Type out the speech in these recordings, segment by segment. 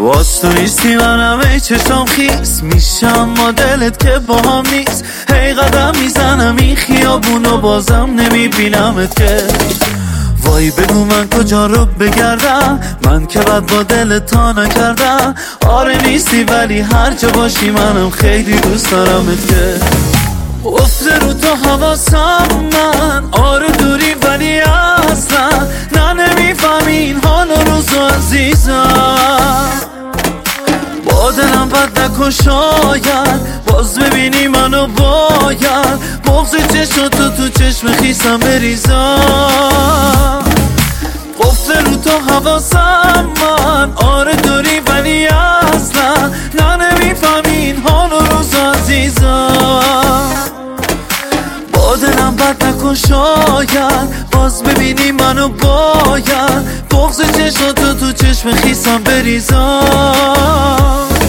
باز تو نیستی منم ای چشم خیس میشم ما دلت که با هم نیست. هی قدم میزنم این خیابونو بازم نمیبینمت که. وای بگو من کجا رو بگردم، من که بد با دلت تا نکردم. آره نیستی ولی هر جا باشی منم خیلی دوست دارمت که. افته رو تو حواسم من، آره دوری ولی اصلا نه نمیفهمی این حال و روزو عزیزم. با دلم بد نکن شاید باز ببینی منو باید بغض چشم تو چشم خیسم بریزم. افته رو تو حواسم من، آره دوری ولی اصلا نه نمیفهمی این حال و روزو عزیزم. با دلم بد نکن شاید باز ببینی منو باید بغض چشم تو چشم خیسم بریزم.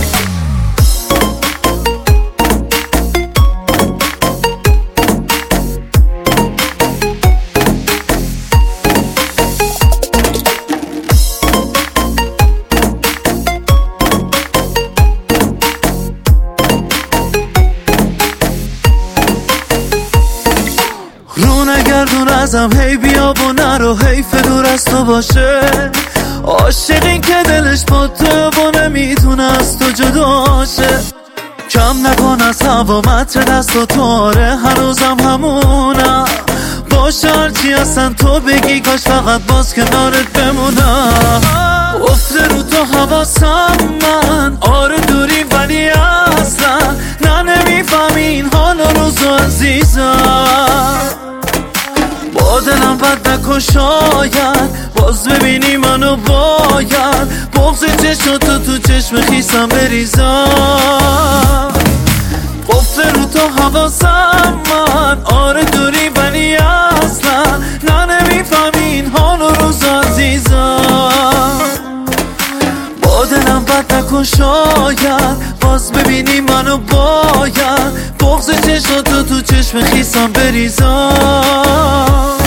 رو نگردون ازم هی بیا و نرو، حیف دور از تو باشه. عاشقین که دلش با تو و نمیتونه از تو جداشه. کم نکن از هوا متر دست و تواره هنوزم همونم. باشه هرچی هستن تو بگی کاش فقط باز کنارت بمونم. افته رو تو حواسم من، آره دوری ولی اصلا نه نمیفهمی این حال و روزو عزیزم. با دلم بد نکن شاید باز ببینی منو باید بغض چشم تو چشم خیسم بریزم. افته رو تو حواسم من، آره دوری ولی اصلا نه نمیفهمی این حال و روز عزیزم. با دلم بد نکن شاید باز ببینی منو باید بغض چشم تو چشم خیسم بریزم.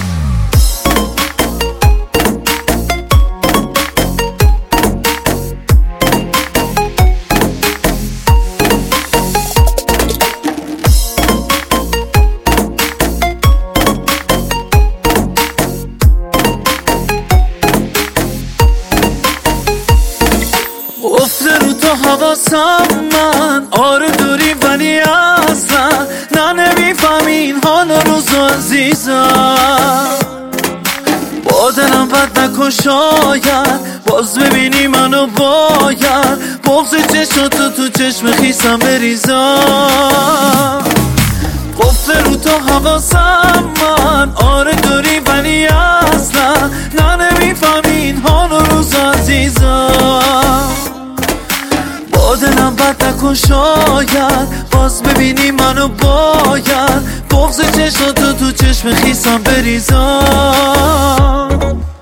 افته رو تو حواسم من، آره دوری ولی اصلا نه نمیفهمی این حال و روزو عزیزم. با دلم بد نکن شاید باز ببینی منو باید بغض چشم تو چشم خیسم بریزم. افته رو تو حواسم من، آره دوری ولی اصلا نه نمیفهمی این حال و روزو عزیزم. با دلم بد نکن شاید باز ببینی منو باید بغض چشم تو چشم خیسم بریزم.